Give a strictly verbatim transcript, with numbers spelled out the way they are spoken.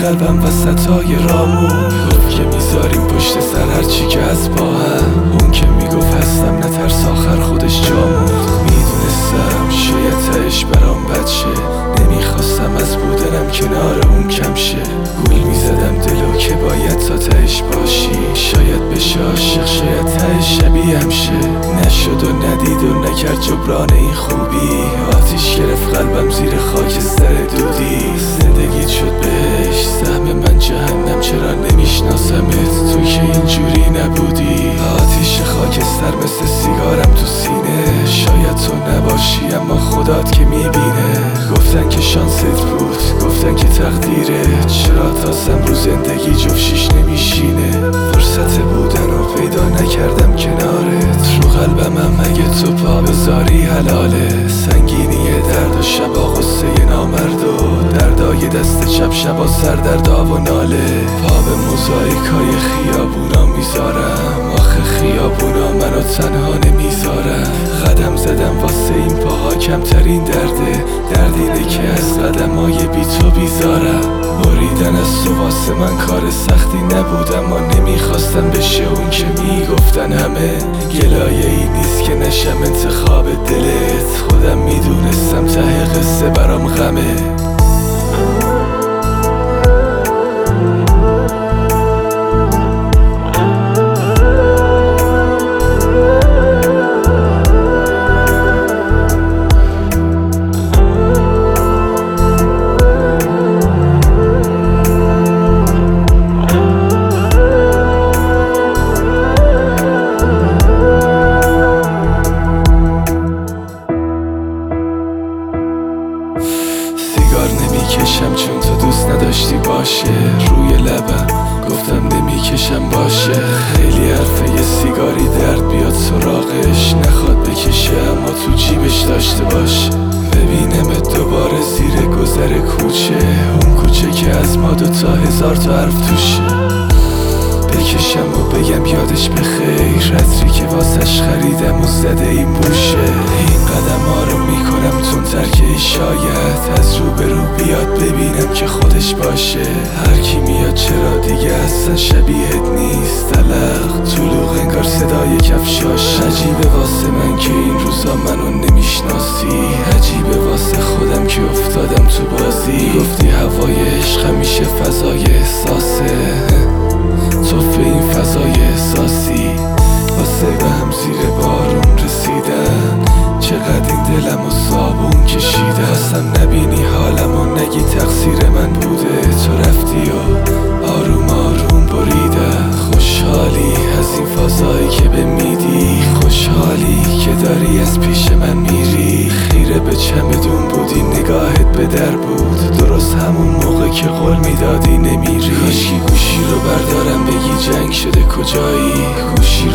قلبم وسطای رامون. گفت که میذاریم پشت سر هرچی که از با هم. اون که میگفت هستم نترس آخر خودش جا موند. میدونستم شاید تهش برام بد شه، نمیخواستم از بودنم کنار اون کم شه. گول میزدم دلو که باید تا تهش باشی، شاید بشه عاشق، شاید تهش شبیهم شه. نشد و ندید و نکرد جبران این خوبی. آتیش گرفت قلبم زیر خاکستر دودی. زندگیت شد بهش سهم من جهنم، چرا نمیشناسمت تو که اینجوری نبودی. آتیش خاکستر مثل سیگارم تو سینه، شاید تو نباشی اما خدات که میبینه. گفتن که شانست بود، گفتن که تقدیره، چرا تازم رو زندگی جفشیش نمیشینه. فرصت بودن رو پیدا نکردم کنارت، رو قلبمم اگه تو پا بذاری حلاله. سنگینی درد و شبا غصه نامرد و دردای دست چپ شبا سردردا و ناله. پا به موزاییکای خیابونا میذارم، آخه خیابونا منو تنها نمیذارم. قدم زدم واسه این پاها کمترین درده، درد اینه که از قدمای بی تو بیزارم. بریدن از تو واسه من کار سختی نبود، اما نمیخواستم بشه اون که میگفتن همه. گلایه ای نیست که نشم انتخاب دلت، خودم میدونستم ته قصه برام غمه. نمیکشم چون تو دوست نداشتی باشه، روی لبم گفتم نمیکشم باشه. خیلی حرفه یه سیگاری درد بیاد سراغش، نخواد بکشه اما تو جیبش داشته باش. ببینمت دوباره زیر گذر کوچه، اون کوچه که از ما دوتا هزار تا حرف توشه. بکشم و بگم یادش بخیر، عطری که واسش خریدم و زده این بوشه. این قدم ها رو میکنم تون ترکه، شاید از رو به رو بیاد ببینم که خودش باشه. هر کی میاد چرا دیگه اصلا شبیهت نیست، تلق طلوق انگار صدای کفشاش. عجیبه واسه من که این روزا منو نمیشناسی، عجیبه واسه خودم که افتادم تو بازی. گفتی هوای عشق همیشه فضای احساسه، توفه این فضای احساسی. واسه به هم زیر بارون رسیدن، چقدر این دلم و صابون کشیده. خواستم نبینی حالم و نگی تقصیر من بوده، تو رفتی و آروم آروم بریده. خوشحالی از این فضایی که به میدی، خوشحالی که داری از پیش من میری. خیره به چمدون بودی نگاهت به در بود، درست همون موقع که قول میدادی نمیری. کاشکی گوشی رو بردارم بگی جنگ شده کجایی، گوشی